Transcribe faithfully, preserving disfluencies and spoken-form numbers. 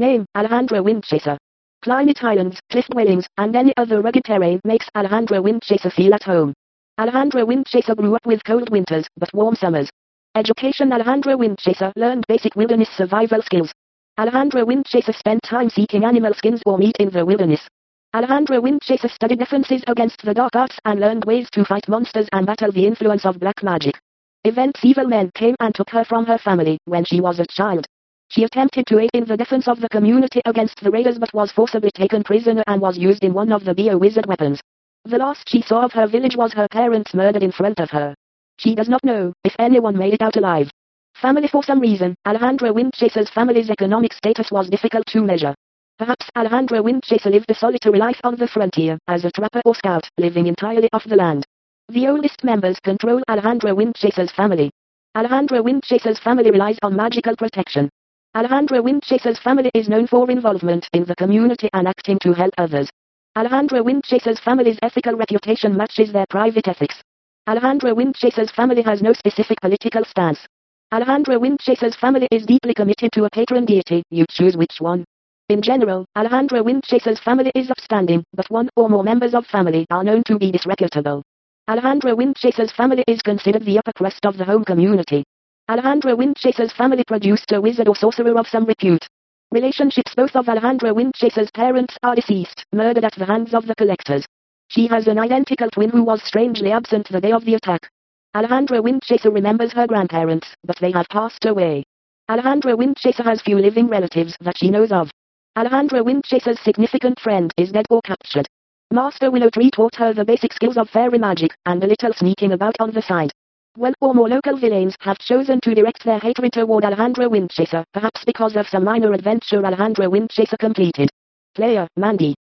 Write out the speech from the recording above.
Name, Alejandra Windchaser. Climate islands, cliff dwellings, and any other rugged terrain makes Alejandra Windchaser feel at home. Alejandra Windchaser grew up with cold winters, but warm summers. Education. Alejandra Windchaser learned basic wilderness survival skills. Alejandra Windchaser spent time seeking animal skins or meat in the wilderness. Alejandra Windchaser studied defenses against the dark arts and learned ways to fight monsters and battle the influence of black magic. Events. Evil men came and took her from her family when she was a child. She attempted to aid in the defense of the community against the raiders but was forcibly taken prisoner and was used in one of the Bio-Wizard weapons. The last she saw of her village was her parents murdered in front of her. She does not know if anyone made it out alive. Family. For some reason, Alejandra Windchaser's family's economic status was difficult to measure. Perhaps Alejandra Windchaser lived a solitary life on the frontier, as a trapper or scout, living entirely off the land. The oldest members control Alejandra Windchaser's family. Alejandra Windchaser's family relies on magical protection. Alejandra Windchaser's family is known for involvement in the community and acting to help others. Alejandra Windchaser's family's ethical reputation matches their private ethics. Alejandra Windchaser's family has no specific political stance. Alejandra Windchaser's family is deeply committed to a patron deity, you choose which one. In general, Alejandra Windchaser's family is upstanding, but one or more members of family are known to be disreputable. Alejandra Windchaser's family is considered the upper crust of the home community. Alejandra Windchaser's family produced a wizard or sorcerer of some repute. Relationships. Both of Alejandra Windchaser's parents are deceased, murdered at the hands of the collectors. She has an identical twin who was strangely absent the day of the attack. Alejandra Windchaser remembers her grandparents, but they have passed away. Alejandra Windchaser has few living relatives that she knows of. Alejandra Windchaser's significant friend is dead or captured. Master Willow Tree taught her the basic skills of fairy magic, and a little sneaking about on the side. One or more local villains have chosen to direct their hatred toward Alejandra Windchaser, perhaps because of some minor adventure Alejandra Windchaser completed. Player, Mandy.